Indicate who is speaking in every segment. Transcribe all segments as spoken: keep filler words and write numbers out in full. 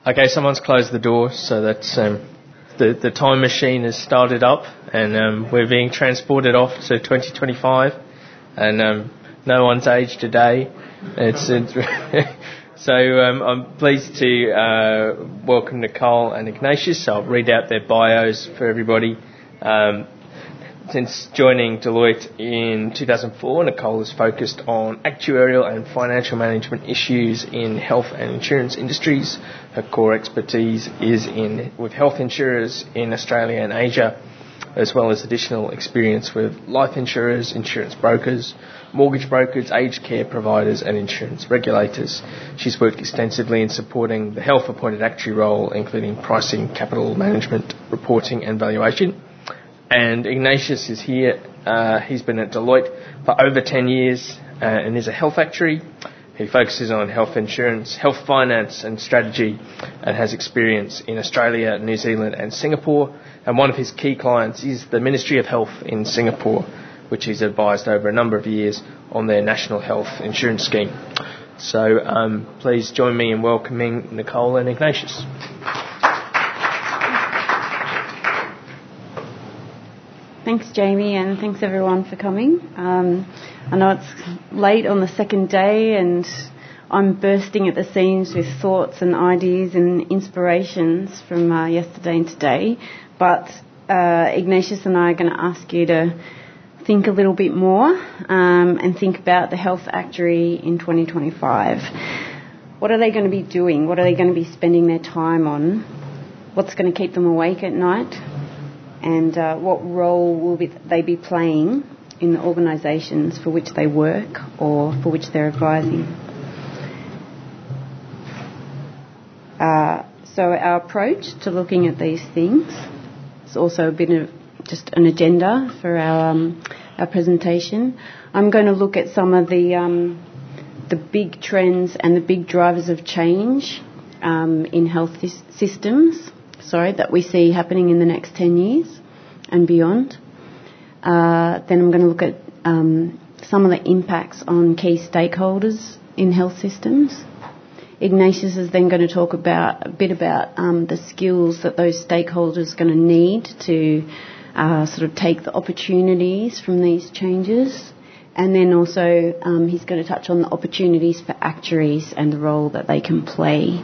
Speaker 1: Okay, someone's closed the door, so that's um, the the time machine has started up, and um, we're being transported off to twenty twenty-five, and um, no one's aged a day. It's, it's so um, I'm pleased to uh, welcome Nicole and Ignatius. I'll read out their bios for everybody. Um, Since joining Deloitte in two thousand four, Nicole has focused on actuarial and financial management issues in health and insurance industries. Her core expertise is in with health insurers in Australia and Asia, as well as additional experience with life insurers, insurance brokers, mortgage brokers, aged care providers and insurance regulators. She's worked extensively in supporting the health-appointed actuary role, including pricing, capital management, reporting and valuation. And Ignatius is here. Uh, he's been at Deloitte for over ten years uh, and is a health actuary. He focuses on health insurance, health finance and strategy, and has experience in Australia, New Zealand and Singapore. And one of his key clients is the Ministry of Health in Singapore, which he's advised over a number of years on their national health insurance scheme. So um, please join me in welcoming Nicole and Ignatius.
Speaker 2: Thanks, Jamie, and thanks everyone for coming. Um, I know it's late on the second day and I'm bursting at the seams with thoughts and ideas and inspirations from uh, yesterday and today, but uh, Ignatius and I are going to ask you to think a little bit more um, and think about the health actuary in twenty twenty-five. What are they going to be doing? What are they going to be spending their time on? What's going to keep them awake at night? And uh, what role will be they be playing in the organisations for which they work or for which they're advising. Uh, so our approach to looking at these things is also a bit of just an agenda for our um, our presentation. I'm going to look at some of the um, the big trends and the big drivers of change um, in health systems. Sorry, that we see happening in the next ten years and beyond. Uh, then I'm going to look at um, some of the impacts on key stakeholders in health systems. Ignatius is then going to talk about a bit about um, the skills that those stakeholders are going to need to uh, sort of take the opportunities from these changes. And then also um, he's going to touch on the opportunities for actuaries and the role that they can play.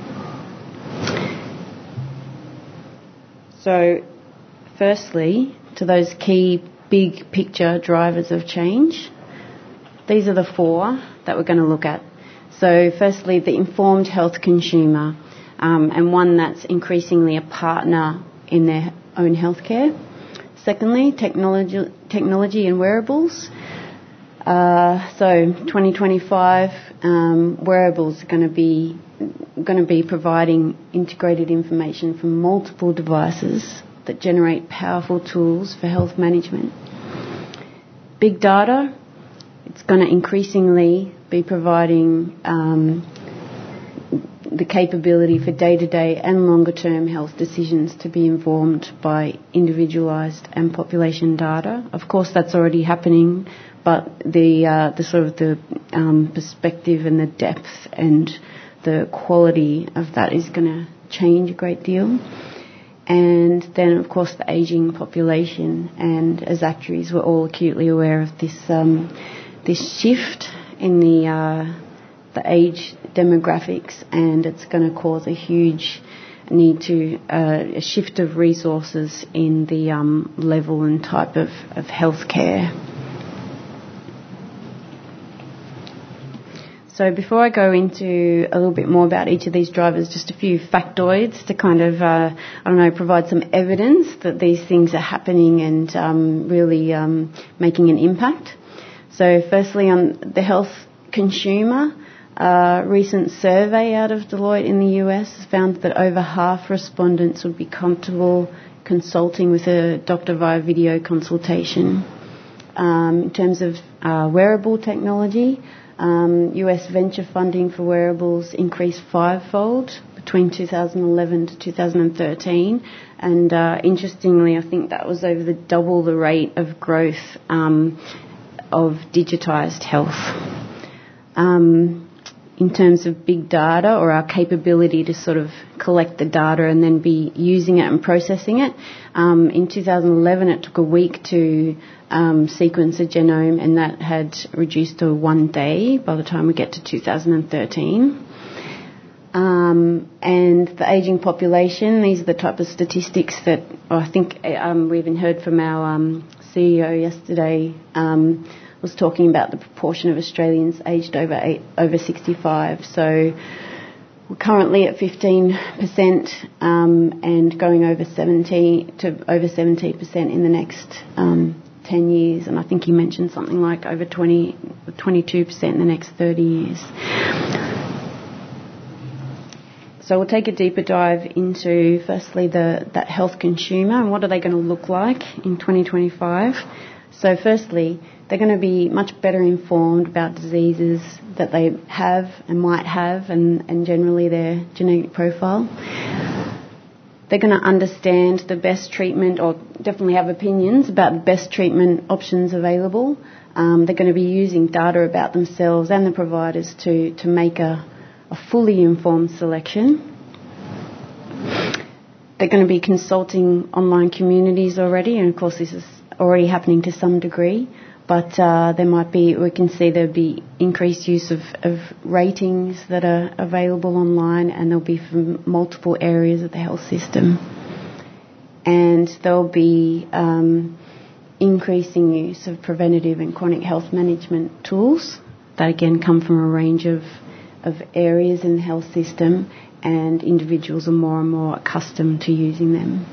Speaker 2: So, firstly, to those key big picture drivers of change, these are the four that we're going to look at. So, firstly, the informed health consumer, um, and one that's increasingly a partner in their own healthcare. Secondly, technology, technology and wearables. Uh, so, twenty twenty-five, um, wearables are going to be going to be providing integrated information from multiple devices that generate powerful tools for health management. Big data, it's going to increasingly be providing um, the capability for day-to-day and longer-term health decisions to be informed by individualised and population data. Of course, that's already happening, but the uh, the sort of the um, perspective and the depth and the quality of that is going to change a great deal. And then, of course, the ageing population. And as actuaries, we're all acutely aware of this um, this shift in the uh, the age demographics, and it's going to cause a huge need to uh, a shift of resources in the um, level and type of, of healthcare. So before I go into a little bit more about each of these drivers, just a few factoids to kind of, uh, I don't know, provide some evidence that these things are happening and um, really um, making an impact. So firstly, on the health consumer, a recent survey out of Deloitte in the U S found that over half respondents would be comfortable consulting with a doctor via video consultation. Um, in terms of uh, wearable technology, Um, U S venture funding for wearables increased fivefold between two thousand eleven to two thousand thirteen, and uh, interestingly, I think that was over the double the rate of growth um, of digitised health. Um, in terms of big data, or our capability to sort of collect the data and then be using it and processing it. Um, in two thousand eleven, it took a week to um, sequence a genome, and that had reduced to one day by the time we get to two thousand thirteen. Um, and the ageing population, these are the type of statistics that oh, I think um, we even heard from our um, C E O yesterday, um, was talking about the proportion of Australians aged over eight, over sixty-five. So we're currently at fifteen percent um, and going over seventy to over seventy percent in the next um, ten years. And I think he mentioned something like over twenty, twenty-two percent in the next thirty years. So we'll take a deeper dive into, firstly, the that health consumer and what are they going to look like in twenty twenty-five. So firstly, they're going to be much better informed about diseases that they have and might have, and, and generally their genetic profile. They're going to understand the best treatment, or definitely have opinions about the best treatment options available. Um, they're going to be using data about themselves and the providers to, to make a a fully informed selection. They're going to be consulting online communities already, and of course this is already happening to some degree, but uh, there might be, we can see there'll be increased use of, of ratings that are available online, and they'll be from multiple areas of the health system. And there'll be um, increasing use of preventative and chronic health management tools that again come from a range of of areas in the health system, and individuals are more and more accustomed to using them.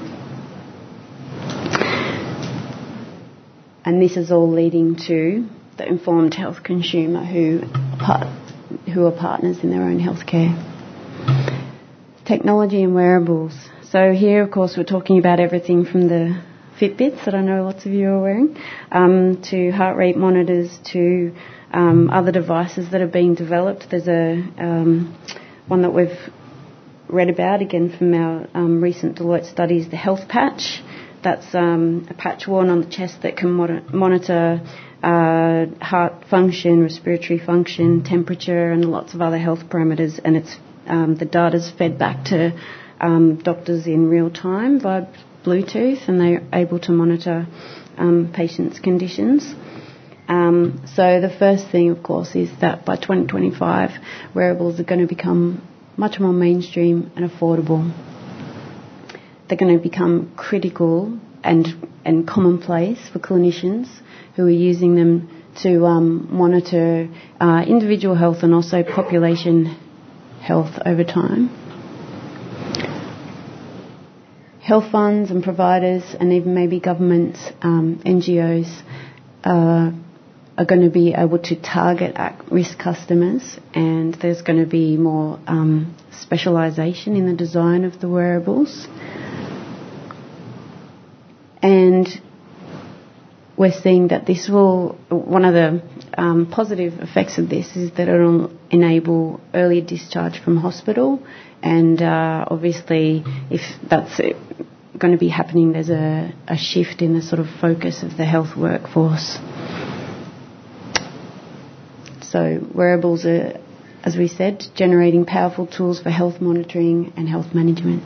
Speaker 2: And this is all leading to the informed health consumer who, part, who are partners in their own healthcare. Technology and wearables. So here, of course, we're talking about everything from the Fitbits that I know lots of you are wearing, um, to heart rate monitors, to Um, other devices that are being developed. There's a um, one that we've read about, again from our um, recent Deloitte studies, the health patch. That's um, a patch worn on the chest that can mod- monitor uh, heart function, respiratory function, temperature, and lots of other health parameters. And it's um, the data's fed back to um, doctors in real time via Bluetooth, and they're able to monitor um, patients' conditions. Um, so the first thing, of course, is that by twenty twenty-five, wearables are going to become much more mainstream and affordable. They're going to become critical and and commonplace for clinicians who are using them to um, monitor uh, individual health and also population health over time. Health funds and providers, and even maybe governments, um, N G Os, uh, are going to be able to target at-risk customers, and there's going to be more um, specialisation in the design of the wearables. And we're seeing that this will, one of the um, positive effects of this is that it will enable early discharge from hospital, and uh, obviously if that's going to be happening, there's a, a shift in the sort of focus of the health workforce. So wearables are, as we said, generating powerful tools for health monitoring and health management.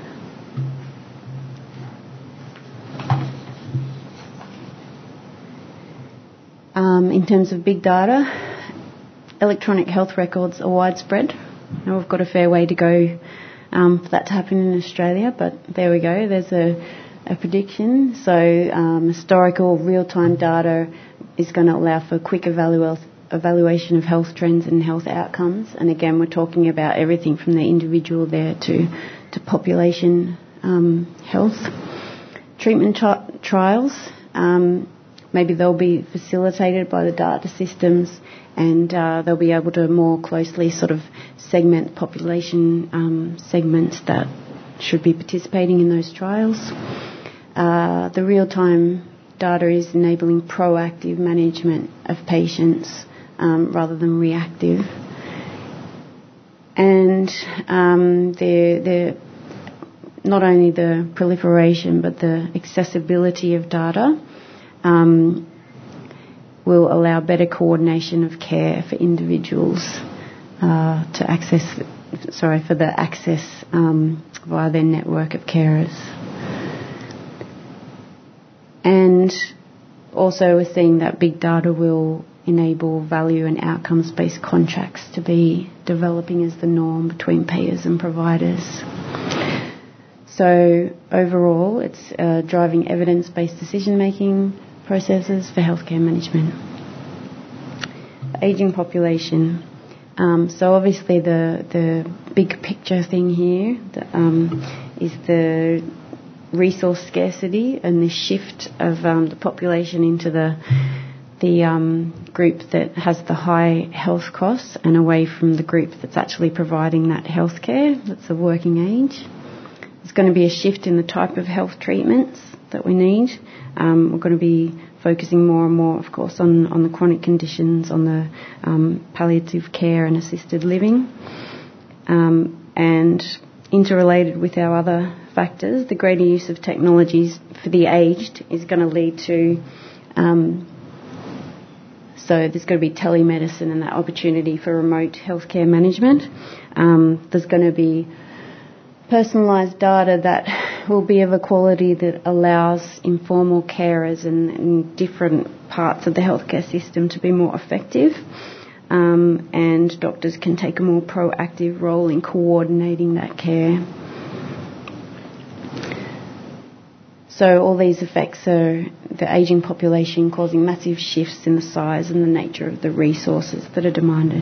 Speaker 2: Um, in terms of big data, electronic health records are widespread. Now we've got a fair way to go um, for that to happen in Australia, but there we go. There's a, a prediction. So um, historical real-time data is going to allow for quick evaluation evaluation of health trends and health outcomes. And again, we're talking about everything from the individual there to, to population um, health. Treatment tri- trials, um, maybe they'll be facilitated by the data systems, and uh, they'll be able to more closely sort of segment population um, segments that should be participating in those trials. Uh, the real-time data is enabling proactive management of patients Um, rather than reactive. And um, the, the, not only the proliferation but the accessibility of data um, will allow better coordination of care for individuals uh, to access, sorry, for the access um, via their network of carers. And also we're seeing that big data will enable value and outcomes-based contracts to be developing as the norm between payers and providers. So overall, it's uh, driving evidence-based decision-making processes for healthcare management. Ageing population. Um, so obviously the the big picture thing here the, um, is the resource scarcity and the shift of um, the population into the the um, group that has the high health costs and away from the group that's actually providing that health care, that's the working age. There's going to be a shift in the type of health treatments that we need. Um, we're going to be focusing more and more, of course, on, on the chronic conditions, on the um, palliative care and assisted living. Um, and interrelated with our other factors, the greater use of technologies for the aged is going to lead to, um, so there's going to be telemedicine and that opportunity for remote healthcare management. Um, there's going to be personalised data that will be of a quality that allows informal carers in, in different parts of the healthcare system to be more effective, um, and doctors can take a more proactive role in coordinating that care. So all these effects are the ageing population causing massive shifts in the size and the nature of the resources that are demanded.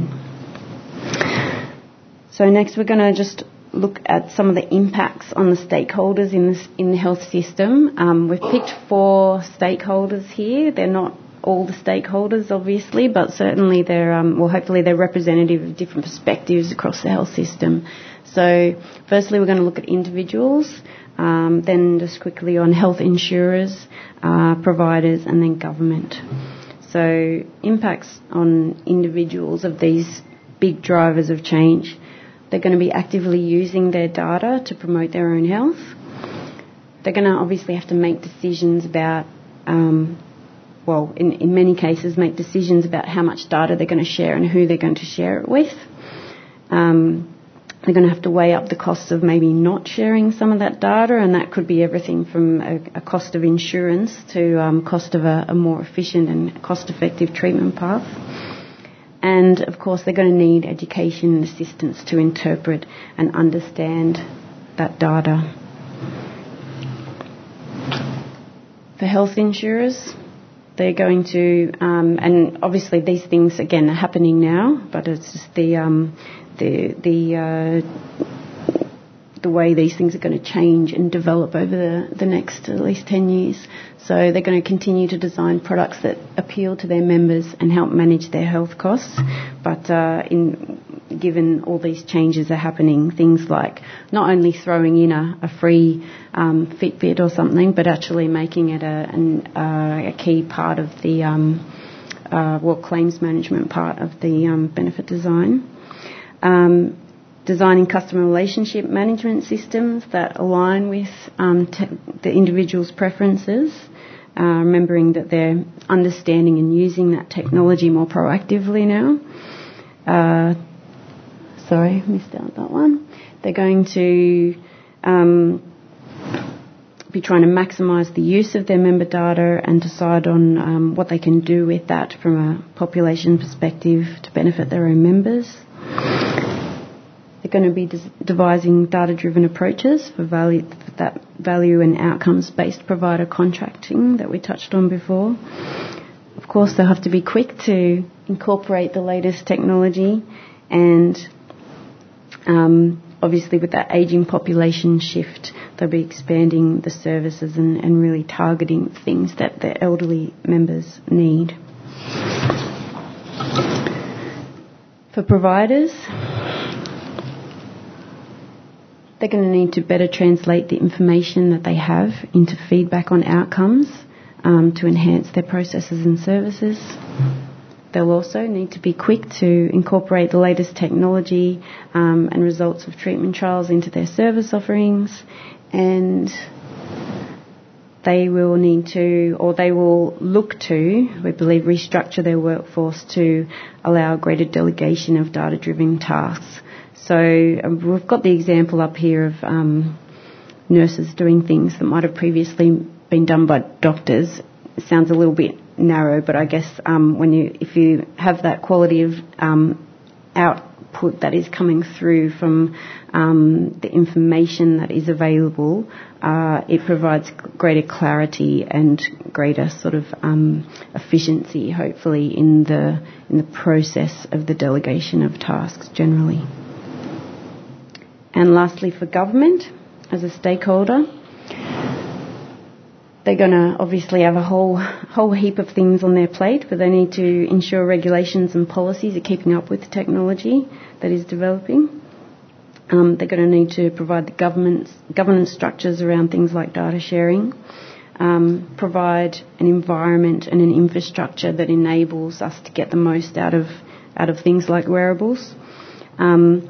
Speaker 2: So next we're going to just look at some of the impacts on the stakeholders in this in the health system. Um, we've picked four stakeholders here. They're not all the stakeholders, obviously, but certainly they're um, well, hopefully they're representative of different perspectives across the health system. So, firstly, we're going to look at individuals, um, then just quickly on health insurers, uh, providers, and then government. So, impacts on individuals of these big drivers of change. They're going to be actively using their data to promote their own health. They're going to obviously have to make decisions about, um, well, in, in many cases, make decisions about how much data they're going to share and who they're going to share it with. Um, they're going to have to weigh up the costs of maybe not sharing some of that data, and that could be everything from a, a cost of insurance to um, cost of a, a more efficient and cost-effective treatment path. And, of course, they're going to need education and assistance to interpret and understand that data. For health insurers, they're going to, um, and obviously these things, again, are happening now, but it's just the um, the the uh, the way these things are going to change and develop over the, the next at least ten years. So they're going to continue to design products that appeal to their members and help manage their health costs. But uh, in given all these changes are happening, things like not only throwing in a, a free um, Fitbit or something, but actually making it a, an, uh, a key part of the um, uh, well, claims management part of the um, benefit design. Um, designing customer relationship management systems that align with um, te- the individual's preferences, uh, remembering that they're understanding and using that technology more proactively now. Uh, sorry, missed out that one. They're going to um, be trying to maximise the use of their member data and decide on um, what they can do with that from a population perspective to benefit their own members. They're going to be des- devising data-driven approaches for value, for that value and outcomes-based provider contracting that we touched on before. Of course, they'll have to be quick to incorporate the latest technology, and um, obviously with that ageing population shift, they'll be expanding the services and, and really targeting things that their elderly members need. For providers, they're going to need to better translate the information that they have into feedback on outcomes um, to enhance their processes and services. They'll also need to be quick to incorporate the latest technology um, and results of treatment trials into their service offerings, and they will need to, or they will look to, we believe, restructure their workforce to allow greater delegation of data-driven tasks. So um, we've got the example up here of um, nurses doing things that might have previously been done by doctors. It sounds a little bit narrow, but I guess um, when you, if you have that quality of um, output that is coming through from um, the information that is available, uh, it provides greater clarity and greater sort of um, efficiency, hopefully, in the in the process of the delegation of tasks generally. And lastly, for government, as a stakeholder, they're going to obviously have a whole whole heap of things on their plate, but they need to ensure regulations and policies are keeping up with the technology that is developing. Um, they're going to need to provide the government's, governance structures around things like data sharing, um, provide an environment and an infrastructure that enables us to get the most out of out of things like wearables. Um,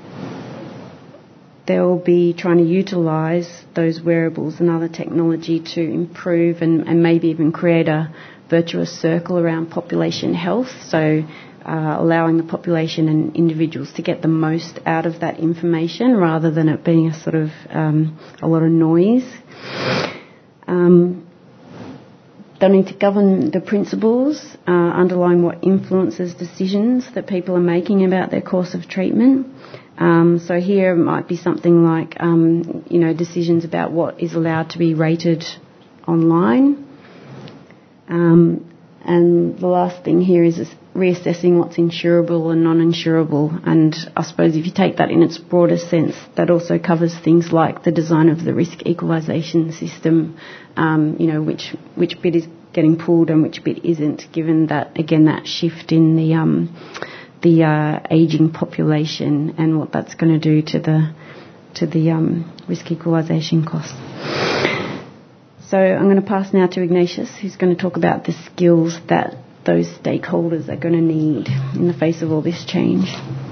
Speaker 2: They'll be trying to utilise those wearables and other technology to improve and, and maybe even create a virtuous circle around population health, so uh, allowing the population and individuals to get the most out of that information rather than it being a sort of um, a lot of noise. Um, they'll need to govern the principles uh, underlying what influences decisions that people are making about their course of treatment. Um, so here it might be something like, um, you know, decisions about what is allowed to be rated online. Um, and the last thing here is reassessing what's insurable and non-insurable. And I suppose if you take that in its broader sense, that also covers things like the design of the risk equalisation system, um, you know, which, which bit is getting pulled and which bit isn't, given that, again, that shift in the... Um, the uh, ageing population and what that's going to do to the to the um, risk equalisation costs. So I'm going to pass now to Ignatius, who's going to talk about the skills that those stakeholders are going to need in the face of all this change.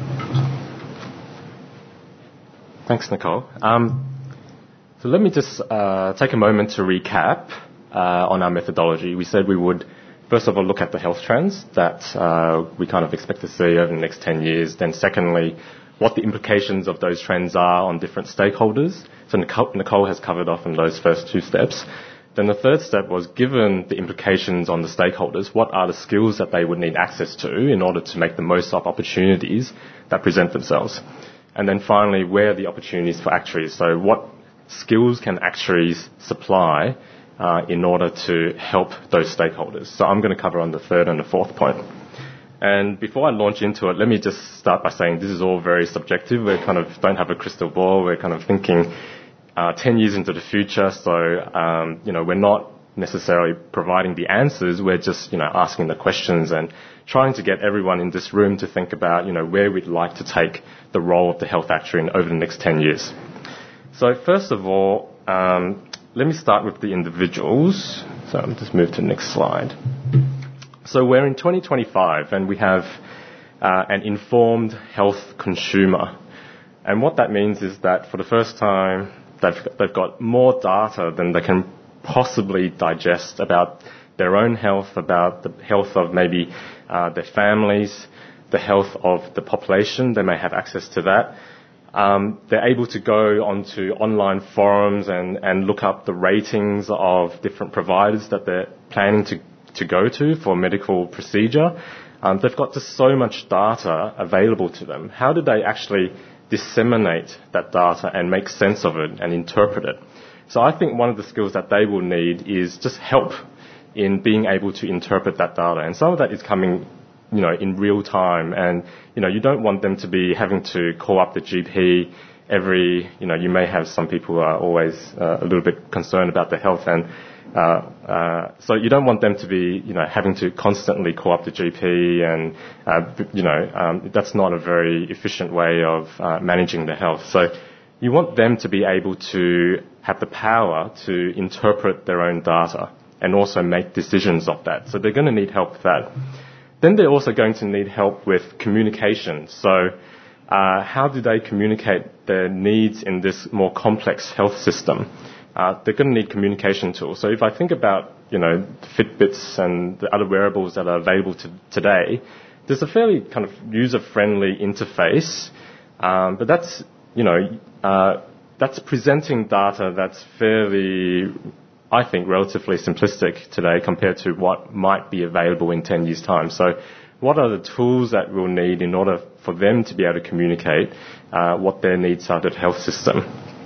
Speaker 3: Thanks, Nicole. Um, so let me just uh, take a moment to recap uh, on our methodology. We said we would first of all, look at the health trends that uh, we kind of expect to see over the next ten years. Then secondly, what the implications of those trends are on different stakeholders. So Nicole, Nicole has covered off on those first two steps. Then the third step was, given the implications on the stakeholders, what are the skills that they would need access to in order to make the most of opportunities that present themselves? And then finally, where are the opportunities for actuaries? So what skills can actuaries supply Uh, in order to help those stakeholders? So I'm going to cover on the third and the fourth point. And before I launch into it, let me just start by saying this is all very subjective. We kind of don't have a crystal ball. We're kind of thinking uh, ten years into the future. So, um, you know, we're not necessarily providing the answers. We're just, you know, asking the questions and trying to get everyone in this room to think about, you know, where we'd like to take the role of the health actuary over the next ten years. So first of all, um, let me start with the individuals. So I'll just move to the next slide. So we're in twenty twenty-five and we have uh, an informed health consumer. And what that means is that for the first time, they've, they've got more data than they can possibly digest about their own health, about the health of maybe uh, their families, the health of the population. They may have access to that. Um, they're able to go onto online forums and, and look up the ratings of different providers that they're planning to, to go to for medical procedure. Um, they've got just so much data available to them. How do they actually disseminate that data and make sense of it and interpret it? So I think one of the skills that they will need is just help in being able to interpret that data. And some of that is coming, you know, in real time. And, you know, you don't want them to be having to call up the G P every, you know, you may have some people who are always uh, a little bit concerned about their health. And uh, uh, so you don't want them to be, you know, having to constantly call up the G P. And, uh, you know, um, that's not a very efficient way of uh, managing their health. So you want them to be able to have the power to interpret their own data and also make decisions of that. So they're going to need help with that. Then they're also going to need help with communication. So uh, how do they communicate their needs in this more complex health system? uh, they're going to need communication tools. So if I think about, you know, Fitbits and the other wearables that are available to today, there's a fairly kind of user-friendly interface, um, but that's, you know, uh, that's presenting data that's fairly, I think, relatively simplistic today compared to what might be available in ten years' time. So what are the tools that we'll need in order for them to be able to communicate uh, what their needs are to the health system?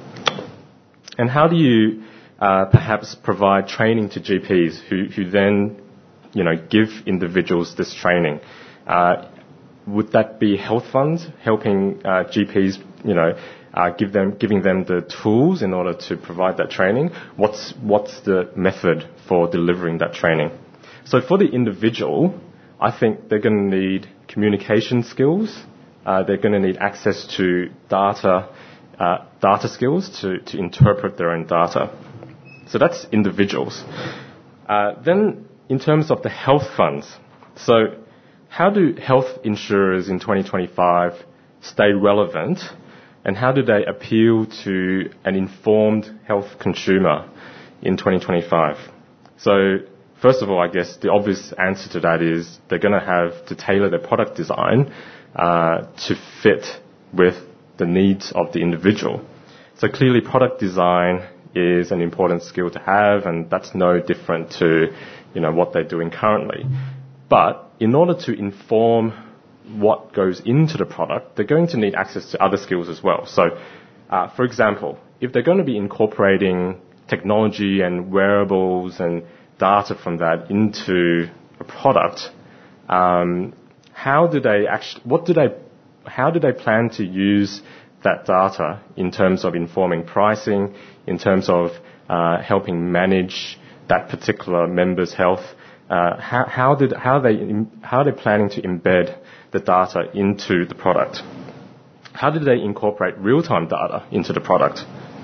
Speaker 3: And how do you uh, perhaps provide training to G Ps who, who then, you know, give individuals this training? Uh, would that be health funds helping uh, G Ps, you know, uh, give them, giving them the tools in order to provide that training? What's what's the method for delivering that training? So for the individual, I think they're going to need communication skills. Uh, they're going to need access to data, uh, data skills to, to interpret their own data. So that's individuals. Uh, then in terms of the health funds, so how do health insurers in twenty twenty-five stay relevant, and how do they appeal to an informed health consumer in twenty twenty-five? So first of all, I guess the obvious answer to that is they're going to have to tailor their product design uh, to fit with the needs of the individual. So clearly product design is an important skill to have, and that's no different to, you know, what they're doing currently. But in order to inform what goes into the product, they're going to need access to other skills as well. So, uh, for example, if they're going to be incorporating technology and wearables and data from that into a product, um, how do they actually, what do they, how do they plan to use that data in terms of informing pricing, in terms of uh, helping manage that particular member's health? Uh, how, how did how they how are they planning to embed the data into the product? How do they incorporate real-time data into the product?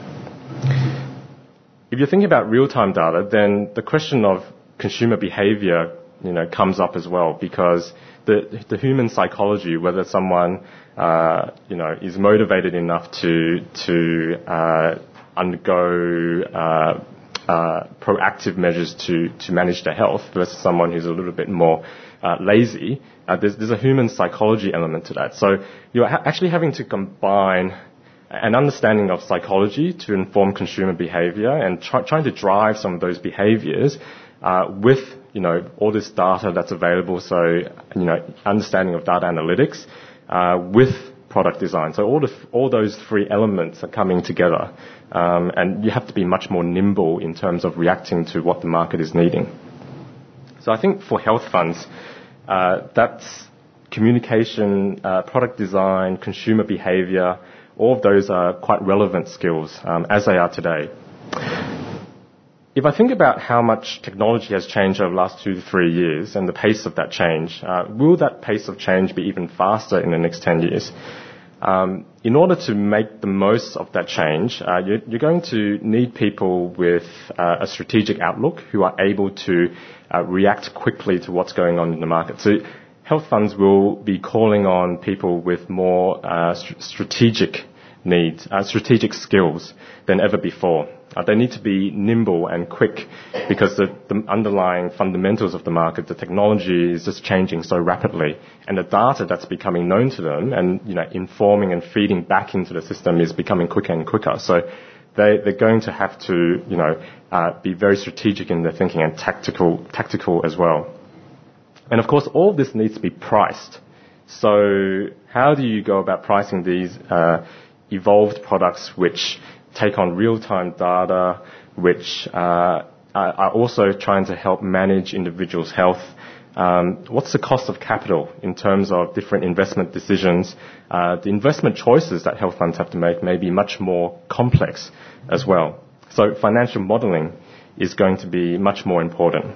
Speaker 3: If you think about real-time data, then the question of consumer behavior, you know, comes up as well, because the the human psychology, whether someone uh, you know is motivated enough to to uh, undergo uh, Uh, proactive measures to, to manage their health versus someone who's a little bit more uh, lazy, uh, there's, there's a human psychology element to that. So you're ha- actually having to combine an understanding of psychology to inform consumer behavior and try, trying to drive some of those behaviors uh, with, you know, all this data that's available. So, you know, understanding of data analytics uh, with product design. So all the, all those three elements are coming together, um, and you have to be much more nimble in terms of reacting to what the market is needing. So I think for health funds, uh, that's communication, uh, product design, consumer behavior. All of those are quite relevant skills um, as they are today. If I think about how much technology has changed over the last two to three years and the pace of that change, uh, will that pace of change be even faster in the next ten years? Um, in order to make the most of that change, uh, you're, you're going to need people with uh, a strategic outlook who are able to uh, react quickly to what's going on in the market. So health funds will be calling on people with more uh, st- strategic needs, uh, strategic skills than ever before. Uh, they need to be nimble and quick because the, the underlying fundamentals of the market, the technology is just changing so rapidly, and the data that's becoming known to them and, you know, informing and feeding back into the system is becoming quicker and quicker. So they, they're going to have to, you know, uh, be very strategic in their thinking and tactical, tactical as well. And of course, all of this needs to be priced. So how do you go about pricing these uh, evolved products which take on real-time data, which uh, are also trying to help manage individuals' health? Um, what's the cost of capital in terms of different investment decisions? Uh, the investment choices that health funds have to make may be much more complex as well. So financial modelling is going to be much more important.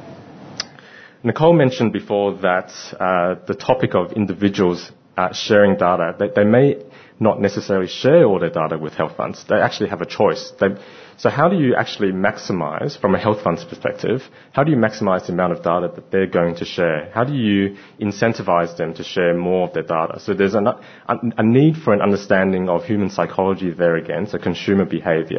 Speaker 3: Nicole mentioned before that uh, the topic of individuals uh, sharing data, they, they may not necessarily share all their data with health funds. They actually have a choice. They, so how do you actually maximize, from a health fund's perspective, how do you maximize the amount of data that they're going to share? How do you incentivize them to share more of their data? So there's a, a need for an understanding of human psychology there again, so consumer behavior,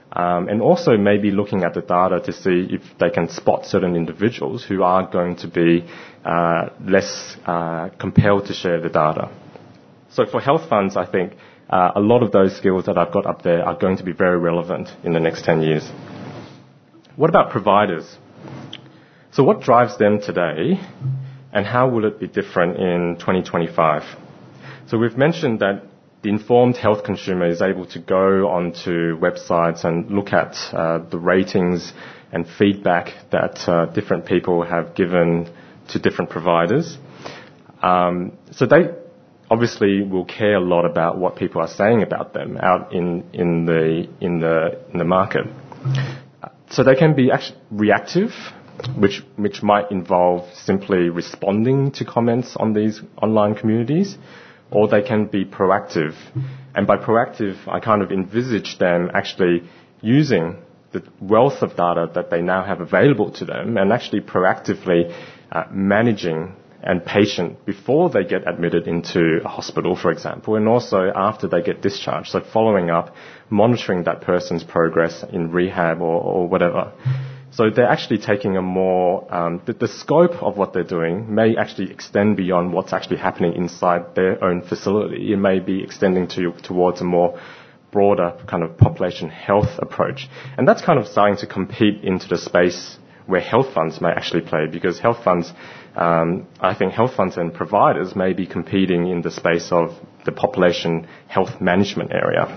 Speaker 3: Um, and also maybe looking at the data to see if they can spot certain individuals who are going to be uh, less uh, compelled to share the data. So for health funds, I think uh, a lot of those skills that I've got up there are going to be very relevant in the next ten years. What about providers? So what drives them today, and how will it be different in twenty twenty-five? So we've mentioned that the informed health consumer is able to go onto websites and look at uh, the ratings and feedback that uh, different people have given to different providers. Um, so they obviously will care a lot about what people are saying about them out in, in the in the in the market. So they can be actually reactive, which which might involve simply responding to comments on these online communities, or they can be proactive. And by proactive, I kind of envisage them actually using the wealth of data that they now have available to them and actually proactively uh, managing and patient before they get admitted into a hospital, for example, and also after they get discharged. So following up, monitoring that person's progress in rehab or, or whatever. So they're actually taking a more, um, the, the scope of what they're doing may actually extend beyond what's actually happening inside their own facility. It may be extending to, towards a more broader kind of population health approach. And that's kind of starting to compete into the space where health funds may actually play, because health funds, um, I think health funds and providers may be competing in the space of the population health management area.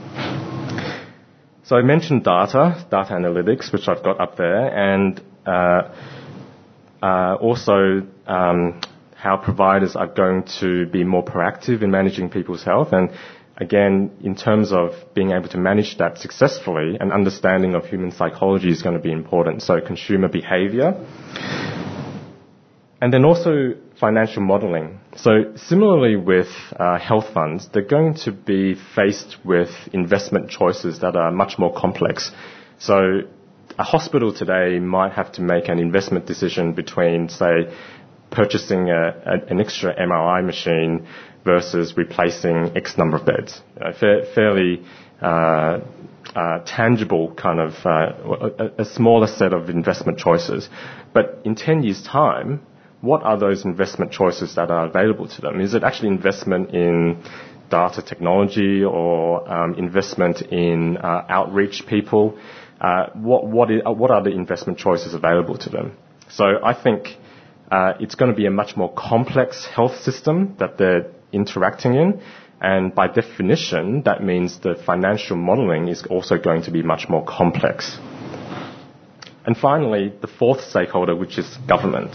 Speaker 3: So I mentioned data, data analytics, which I've got up there, and uh, uh, also um, how providers are going to be more proactive in managing people's health. And again, in terms of being able to manage that successfully, an understanding of human psychology is going to be important. So consumer behavior. And then also financial modeling. So similarly with uh, health funds, they're going to be faced with investment choices that are much more complex. So a hospital today might have to make an investment decision between, say, purchasing a, a, an extra M R I machine versus replacing X number of beds. Uh, fa- fairly uh, uh, tangible kind of uh, a, a smaller set of investment choices. But in ten years' time, what are those investment choices that are available to them? Is it actually investment in data technology or um, investment in uh, outreach people? Uh, what, what, is, what are the investment choices available to them? So I think uh, it's going to be a much more complex health system that they're interacting in. And by definition, that means the financial modeling is also going to be much more complex. And finally, the fourth stakeholder, which is government.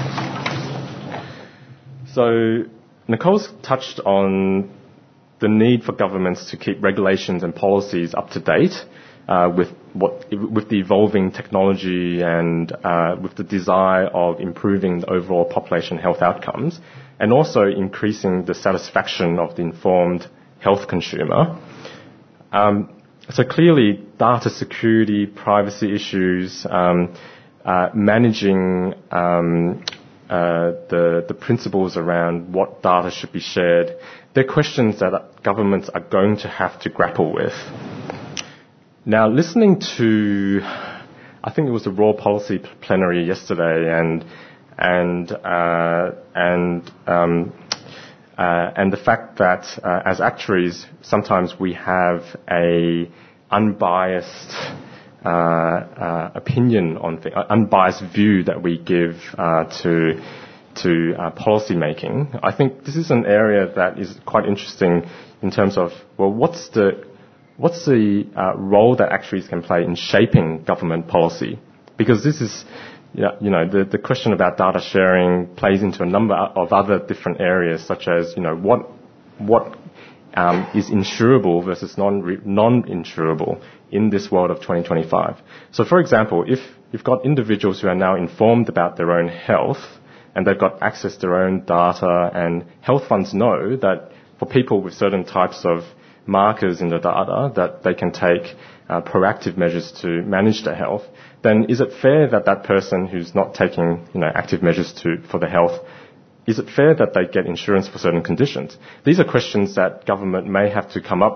Speaker 3: So Nicole's touched on the need for governments to keep regulations and policies up to date uh, with what with the evolving technology and uh, with the desire of improving the overall population health outcomes, and also increasing the satisfaction of the informed health consumer. Um, so clearly, data security, privacy issues, um, uh, managing um, uh, the the principles around what data should be shared, they're questions that governments are going to have to grapple with. Now, listening to, I think it was the Raw Policy Plenary yesterday, and and uh, and um, uh, and the fact that uh, as actuaries, sometimes we have a unbiased uh, uh, opinion on things, unbiased view that we give uh, to to uh, policy making. I think this is an area that is quite interesting in terms of, well, what's the what's the uh, role that actuaries can play in shaping government policy? Because this is, you know, the, the question about data sharing plays into a number of other different areas, such as, you know, what what um, is insurable versus non non-insurable in this world of twenty twenty-five. So, for example, if you've got individuals who are now informed about their own health and they've got access to their own data, and health funds know that for people with certain types of markers in the data that they can take uh, proactive measures to manage their health, then is it fair that that person who's not taking, you know, active measures to for their health, is it fair that they get insurance for certain conditions? These are questions that government may have to come up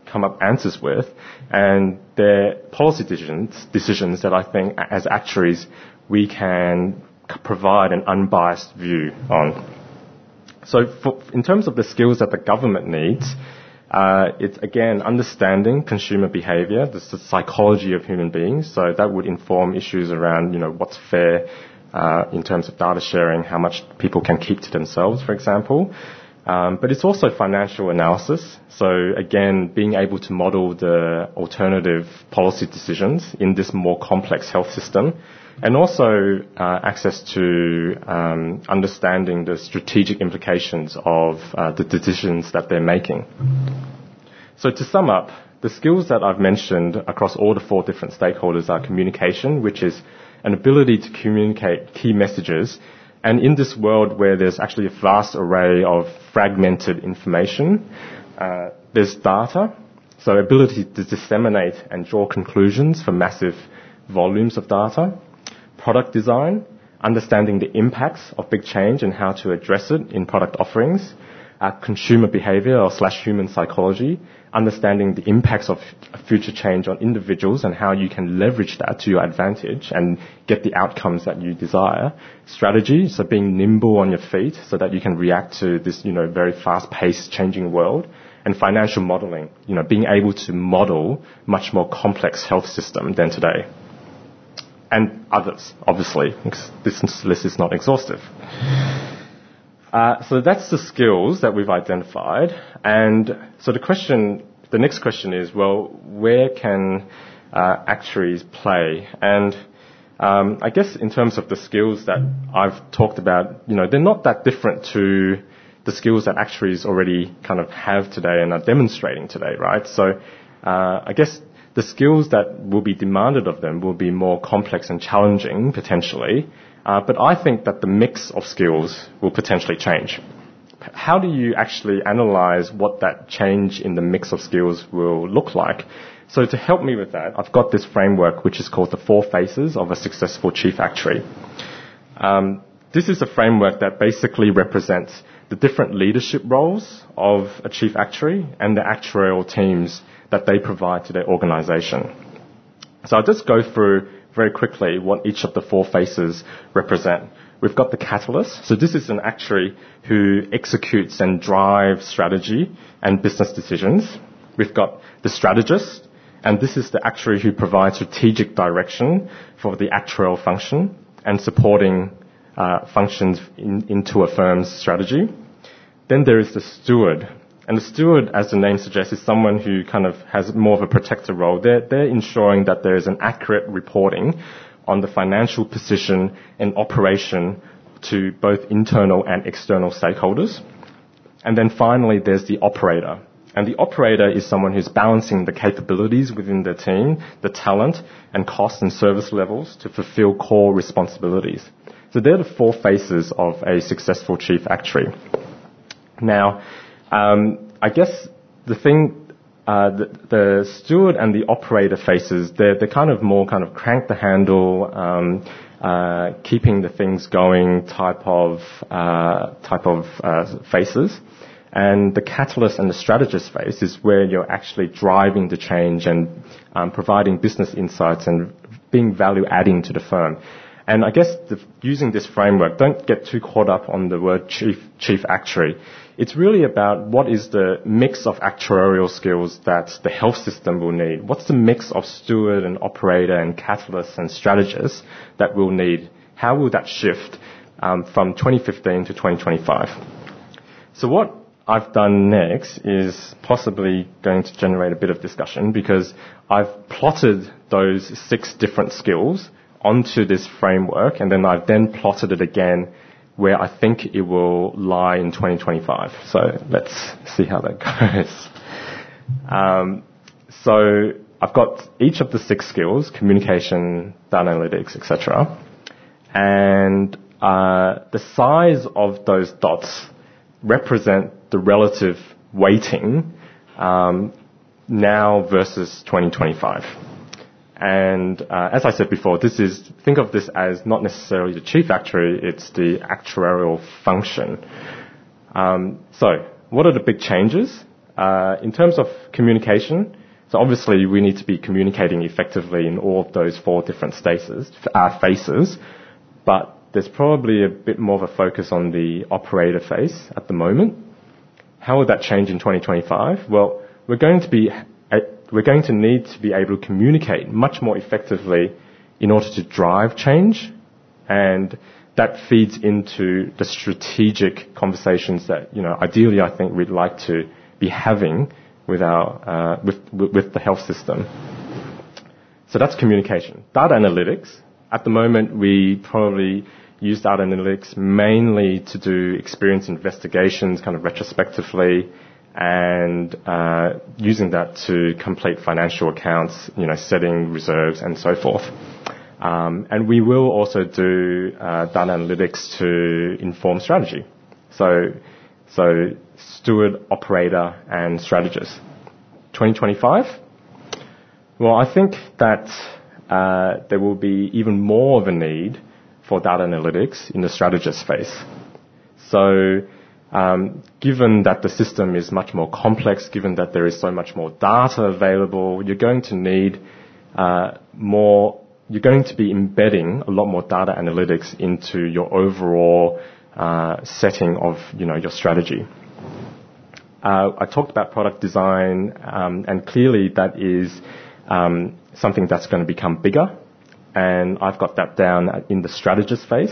Speaker 3: come up answers with, and they're policy decisions, decisions that I think as actuaries we can c- provide an unbiased view on. So for, in terms of the skills that the government needs, uh, it's again understanding consumer behavior, the, the psychology of human beings. So that would inform issues around, you know, what's fair uh, in terms of data sharing, how much people can keep to themselves, for example. Um, but it's also financial analysis. So again, being able to model the alternative policy decisions in this more complex health system, and also uh, access to um, understanding the strategic implications of uh, the decisions that they're making. So to sum up, the skills that I've mentioned across all the four different stakeholders are communication, which is an ability to communicate key messages. And in this world where there's actually a vast array of fragmented information, uh, there's data, so ability to disseminate and draw conclusions for massive volumes of data. Product design, understanding the impacts of big change and how to address it in product offerings. Uh, consumer behavior or slash human psychology, understanding the impacts of future change on individuals and how you can leverage that to your advantage and get the outcomes that you desire. Strategy, so being nimble on your feet so that you can react to this, you know, very fast-paced changing world. And financial modeling, you know, being able to model much more complex health system than today. And others, obviously, because this list is not exhaustive. Uh, so that's the skills that we've identified. And so the question, the next question is, well, where can uh, actuaries play? And um, I guess in terms of the skills that I've talked about, you know, they're not that different to the skills that actuaries already kind of have today and are demonstrating today, right? So uh, I guess the skills that will be demanded of them will be more complex and challenging, potentially. Uh, but I think that the mix of skills will potentially change. How do you actually analyze what that change in the mix of skills will look like? So to help me with that, I've got this framework which is called the four phases of a successful chief actuary. Um, this is a framework that basically represents the different leadership roles of a chief actuary and the actuarial teams that they provide to their organization. So I'll just go through very quickly what each of the four phases represent. We've got the catalyst. So this is an actuary who executes and drives strategy and business decisions. We've got the strategist, and this is the actuary who provides strategic direction for the actuarial function and supporting uh, functions in, into a firm's strategy. Then there is the steward. And the steward, as the name suggests, is someone who kind of has more of a protector role. They're, they're ensuring that there is an accurate reporting on the financial position and operation to both internal and external stakeholders. And then finally, there's the operator. And the operator is someone who's balancing the capabilities within the team, the talent and cost and service levels to fulfill core responsibilities. So they're the four phases of a successful chief actuary. Now, Um, I guess the thing, uh, the, the steward and the operator phases, they're, they're kind of more kind of crank the handle, um, uh, keeping the things going type of, uh, type of, uh, phases. And the catalyst and the strategist phase is where you're actually driving the change and, um, providing business insights and being value adding to the firm. And I guess the, using this framework, don't get too caught up on the word chief, chief actuary. It's really about what is the mix of actuarial skills that the health system will need. What's the mix of steward and operator and catalyst and strategist that we'll need? How will that shift um, from twenty fifteen to twenty twenty-five? So what I've done next is possibly going to generate a bit of discussion because I've plotted those six different skills onto this framework, and then I've then plotted it again where I think it will lie in twenty twenty-five. So let's see how that goes. Um, so I've got each of the six skills: communication, data analytics, et cetera. And uh, the size of those dots represent the relative weighting um, now versus twenty twenty-five. And uh, as I said before, this is, think of this as not necessarily the chief actuary, it's the actuarial function. Um, so what are the big changes? Uh, in terms of communication, so obviously we need to be communicating effectively in all of those four different stages, uh, phases, but there's probably a bit more of a focus on the operator phase at the moment. How will that change in twenty twenty-five? Well, we're going to be, we're going to need to be able to communicate much more effectively in order to drive change, and that feeds into the strategic conversations that, you know, ideally I think we'd like to be having with our, uh, with, with the health system. So that's communication. Data analytics. At the moment, we probably use data analytics mainly to do experience investigations kind of retrospectively, and uh, using that to complete financial accounts, you know, setting reserves and so forth. Um, and we will also do uh, data analytics to inform strategy. So, so steward, operator, and strategist. twenty twenty-five? Well, I think that uh, there will be even more of a need for data analytics in the strategist phase. So, um, given that the system is much more complex, given that there is so much more data available, you're going to need uh, more. You're going to be embedding a lot more data analytics into your overall uh, setting of, you know, your strategy. Uh, I talked about product design, um, and clearly that is um, something that's going to become bigger. And I've got that down in the strategist phase.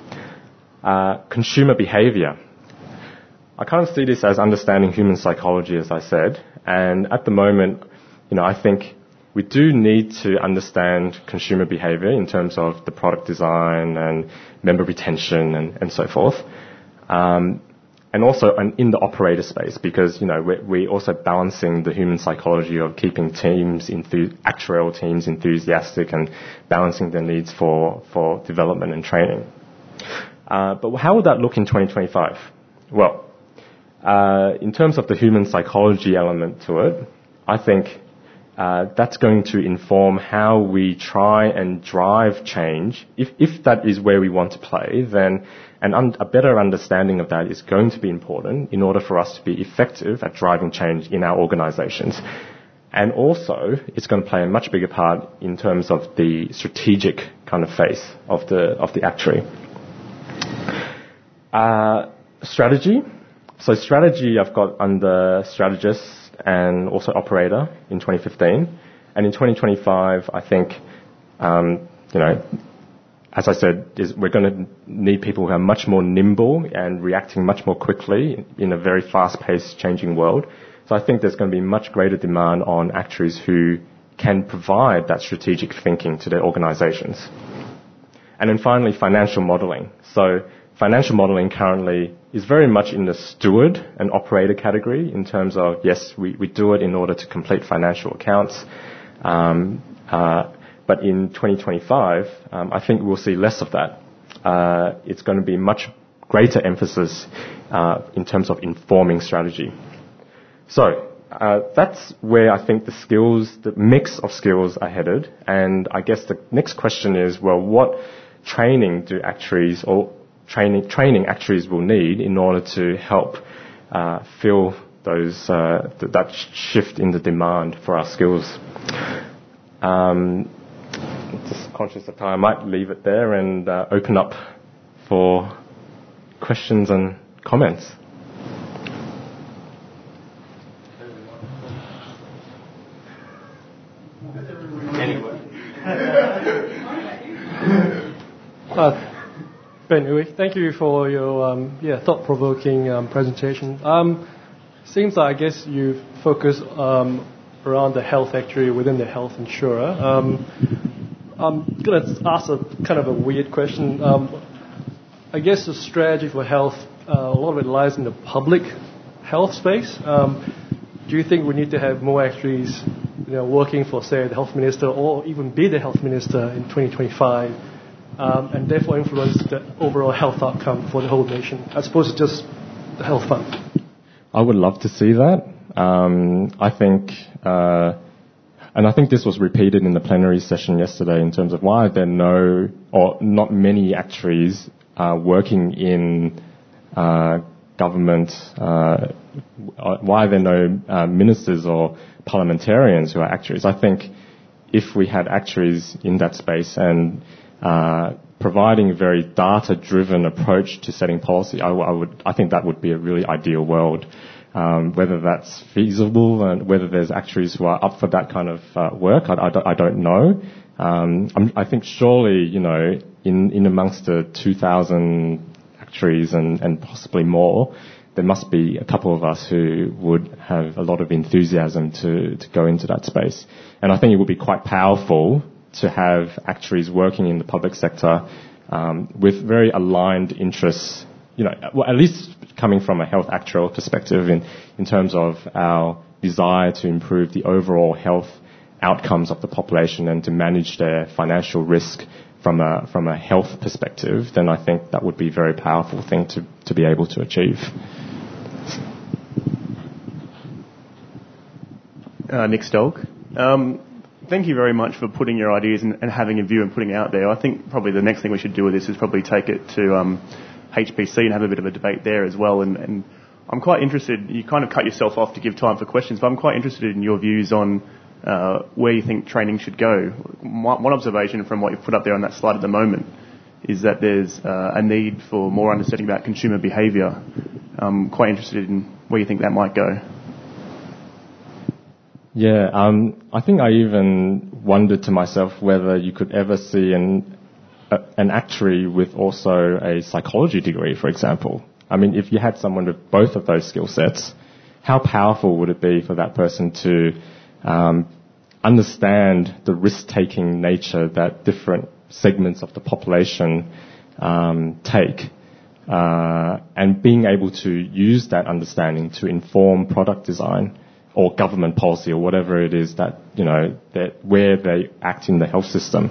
Speaker 3: Uh, consumer behavior. I kind of see this as understanding human psychology, as I said. And at the moment, you know, I think we do need to understand consumer behavior in terms of the product design and member retention and, and so forth. Um, and also in the operator space, because, you know, we're, we're also balancing the human psychology of keeping teams, enthu- actuarial teams enthusiastic and balancing their needs for, for development and training. Uh, but how would that look in twenty twenty-five? Well, uh, in terms of the human psychology element to it, I think uh, that's going to inform how we try and drive change. If, if that is where we want to play, then an un- a better understanding of that is going to be important in order for us to be effective at driving change in our organizations. And also, it's going to play a much bigger part in terms of the strategic kind of phase of the, of the actuary. Uh, strategy. So strategy I've got under strategist and also operator in twenty fifteen. And in twenty twenty-five, I think, um, you know, as I said, is we're going to need people who are much more nimble and reacting much more quickly in a very fast-paced, changing world. So I think there's going to be much greater demand on actuaries who can provide that strategic thinking to their organizations. And then finally, financial modeling. So financial modeling currently is very much in the steward and operator category in terms of, yes, we, we do it in order to complete financial accounts. Um, uh, But in twenty twenty-five, um, I think we'll see less of that. Uh, it's going to be much greater emphasis uh, in terms of informing strategy. So uh, that's where I think the skills, the mix of skills are headed. And I guess the next question is, well, what training do actuaries or training training actuaries will need in order to help uh, fill those uh, th- that shift in the demand for our skills? Um, Just conscious of time, I might leave it there and uh, open up for questions and comments.
Speaker 1: Anyway.
Speaker 4: uh, Ben Uy, thank you for your um, yeah thought-provoking um, presentation. Um, seems like I guess you focus um, around the health actuary within the health insurer. Um, I'm going to ask a kind of a weird question. Um, I guess the strategy for health, uh, a lot of it lies in the public health space. Um, do you think we need to have more actuaries, you know, working for, say, the health minister or even be the health minister in twenty twenty-five, um, and therefore influence the overall health outcome for the whole nation, as opposed to just the health fund?
Speaker 3: I would love to see that. Um, I think... Uh, And I think this was repeated in the plenary session yesterday in terms of why there are no or not many actuaries uh, working in uh, government? Uh, why are there no uh, ministers or parliamentarians who are actuaries? I think if we had actuaries in that space and uh, providing a very data-driven approach to setting policy, I, I would, I think that would be a really ideal world. Um, whether that's feasible and whether there's actuaries who are up for that kind of uh, work, I, I, don't, I don't know. Um, I'm, I think surely, you know, in, in amongst the two thousand actuaries and, and possibly more, there must be a couple of us who would have a lot of enthusiasm to, to go into that space. And I think it would be quite powerful to have actuaries working in the public sector um, with very aligned interests, you know, well, at least coming from a health actuarial perspective in, in terms of our desire to improve the overall health outcomes of the population and to manage their financial risk from a from a health perspective, then I think that would be a very powerful thing to, to be able to achieve.
Speaker 5: Uh, Nick Stolk. Um, thank you very much for putting your ideas and, and having a view and putting it out there. I think probably the next thing we should do with this is probably take it to um, H P C and have a bit of a debate there as well. And, and I'm quite interested, you kind of cut yourself off to give time for questions, but I'm quite interested in your views on uh, where you think training should go. One observation from what you've put up there on that slide at the moment is that there's uh, a need for more understanding about consumer behaviour. I'm quite interested in where you think that might go.
Speaker 3: Yeah, um, I think I even wondered to myself whether you could ever see an a, an actuary with also a psychology degree, for example. I mean, if you had someone with both of those skill sets, how powerful would it be for that person to um, understand the risk-taking nature that different segments of the population um, take, uh, and being able to use that understanding to inform product design or government policy or whatever it is that, you know, that where they act in the health system.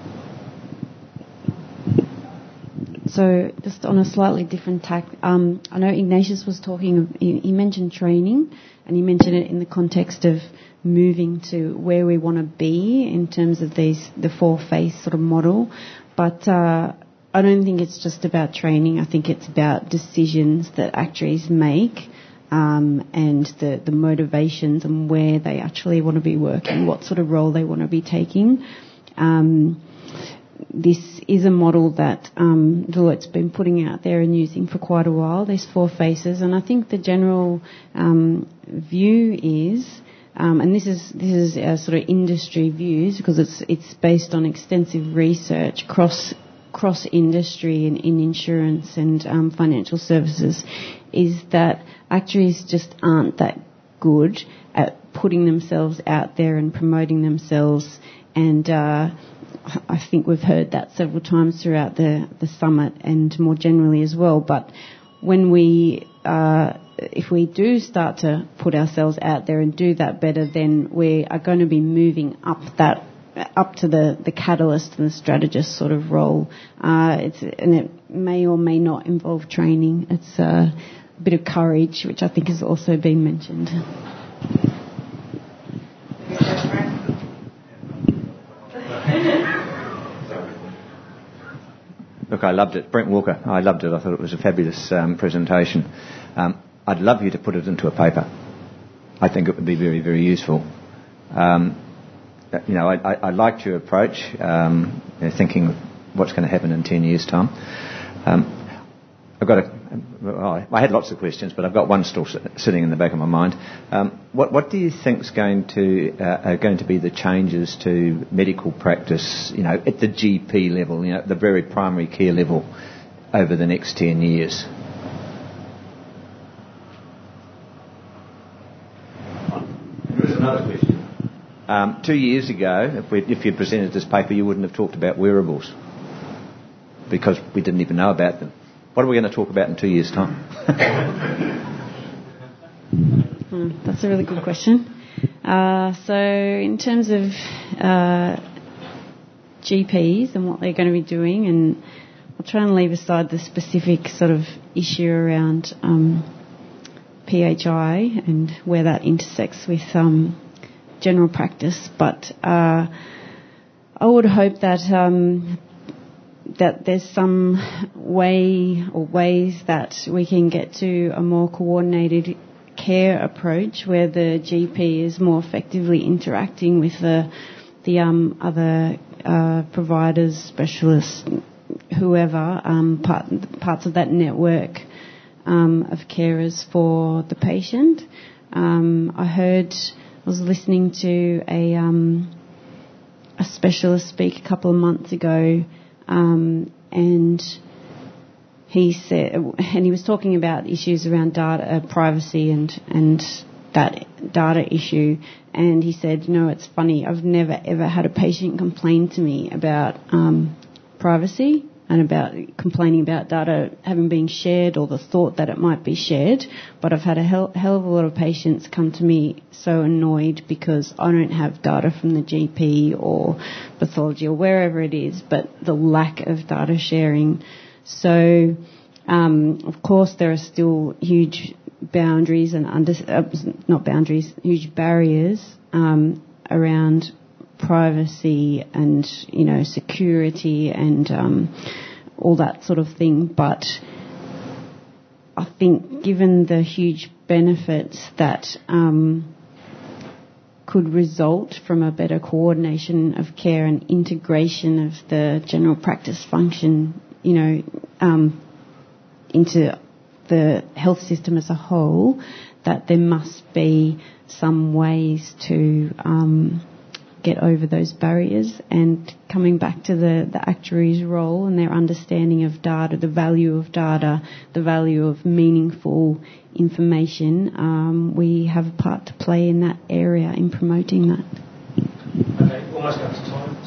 Speaker 2: So just on a slightly different tack, um, I know Ignatius was talking, he, he mentioned training, and he mentioned it in the context of moving to where we want to be in terms of these the four-phase sort of model. But uh, I don't think it's just about training. I think it's about decisions that actuaries make um, and the, the motivations and where they actually want to be working, what sort of role they want to be taking. Um, This is a model that um, Deloitte's been putting out there and using for quite a while, these four phases. And I think the general um, view is, um, and this is this is our sort of industry views because it's it's based on extensive research cross cross industry in, in insurance and um, financial services, is that actuaries just aren't that good at putting themselves out there and promoting themselves and. Uh, I think we've heard that several times throughout the, the summit and more generally as well. But when we, uh, if we do start to put ourselves out there and do that better, then we are going to be moving up that, up to the, the catalyst and the strategist sort of role. Uh, it's, and it may or may not involve training. It's uh, a bit of courage, which I think has also been mentioned.
Speaker 6: Look, I loved it. Brent Walker, I loved it. I thought it was a fabulous um, presentation. Um, I'd love you to put it into a paper. I think it would be very, very useful. Um, you know, I, I, I liked your approach, um, you know, thinking what's going to happen in ten years' time. Um, I've got a, well, I had lots of questions, but I've got one still sitting in the back of my mind. Um, what, what do you think is going to uh, are going to be the changes to medical practice, you know, at the G P level, you know, at the very primary care level, over the next ten years? Here's another question. Um, two years ago, if, we, if you presented this paper, you wouldn't have talked about wearables because we didn't even know about them. What are we going to talk about in two years' time?
Speaker 2: mm, that's a really good question. Uh, so in terms of uh, G Ps and what they're going to be doing, and I'll try and leave aside the specific sort of issue around um, P H I and where that intersects with um, general practice, but uh, I would hope that um, that there's some way or ways that we can get to a more coordinated care approach where the G P is more effectively interacting with the the um, other uh, providers, specialists, whoever, um, part, parts of that network um, of carers for the patient. Um, I heard, I was listening to a um, a specialist speak a couple of months ago, um, and he said, and he was talking about issues around data uh, privacy and and that data issue. And he said, you know, it's funny, I've never ever had a patient complain to me about um, privacy and about complaining about data having been shared or the thought that it might be shared. But I've had a hell, hell of a lot of patients come to me so annoyed because I don't have data from the G P or pathology or wherever it is, but the lack of data sharing. So, um, of course, there are still huge boundaries and under, uh, not boundaries, huge barriers um, around privacy and, you know, security and um, all that sort of thing. But I think given the huge benefits that um, could result from a better coordination of care and integration of the general practice function, you know, um, into the health system as a whole, that there must be some ways to um, get over those barriers. And coming back to the, the actuary's role and their understanding of data, the value of data, the value of meaningful information, um, we have a part to play in that area in promoting that.
Speaker 1: Okay, almost up to time,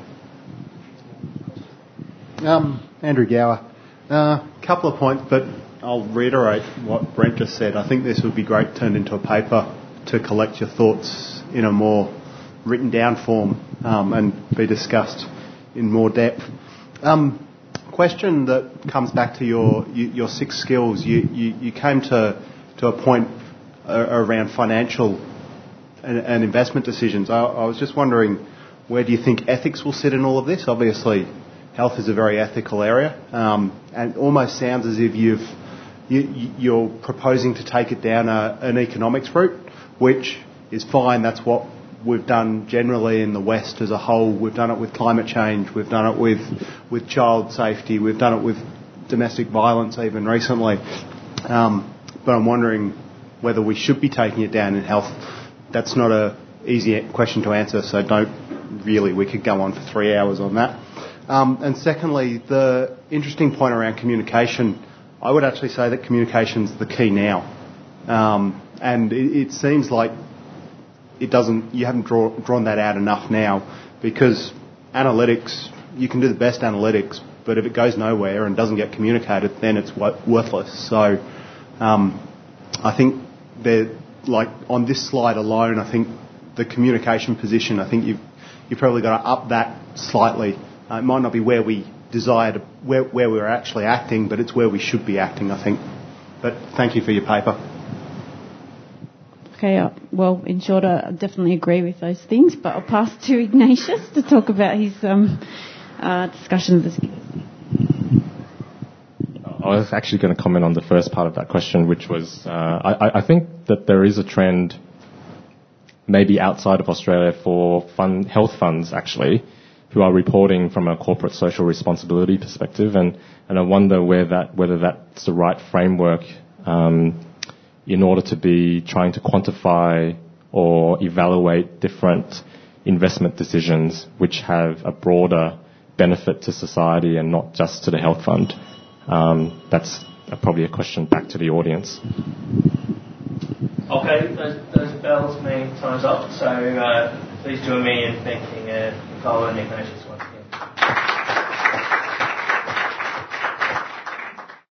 Speaker 1: so... Uh,
Speaker 7: um, Andrew Gower. A uh, couple of points, but I'll reiterate what Brent just said. I think this would be great turned into a paper to collect your thoughts in a more written down form um, and be discussed in more depth. Um, question that comes back to your your six skills. You you, you came to to a point uh, around financial and, and investment decisions. I, I was just wondering, where do you think ethics will sit in all of this? Obviously, health is a very ethical area, um, and it almost sounds as if you've you, you're proposing to take it down a, an economics route, which is fine. That's what we've done generally in the West as a whole. We've done it with climate change. We've done it with with child safety. We've done it with domestic violence even recently. Um, but I'm wondering whether we should be taking it down in health. That's not an easy question to answer, so don't really. We could go on for three hours on that. Um, and secondly, the interesting point around communication, I would actually say that communication's the key now. Um, and it, it seems like it doesn't, you haven't draw, drawn that out enough now, because analytics, you can do the best analytics, but if it goes nowhere and doesn't get communicated, then it's worthless. So um, I think that, like on this slide alone, I think the communication position, I think you've, you've probably got to up that slightly. Uh, it might not be where we desire to, where, where we're actually acting, but it's where we should be acting, I think. But thank you for your paper.
Speaker 2: Okay, uh, well, in short, I definitely agree with those things, but I'll pass to Ignatius to talk about his um, uh, discussion of this.
Speaker 3: I was actually going to comment on the first part of that question, which was, uh, I, I think that there is a trend, maybe outside of Australia, for fund, health funds, actually, who are reporting from a corporate social responsibility perspective, and, and I wonder where that, whether that's the right framework um, in order to be trying to quantify or evaluate different investment decisions which have a broader benefit to society and not just to the health fund. Um, that's uh, probably a question back to the audience.
Speaker 1: Okay, those, those bells mean time's up, so uh, please join me in thanking uh, Nicole and Ignatius once again.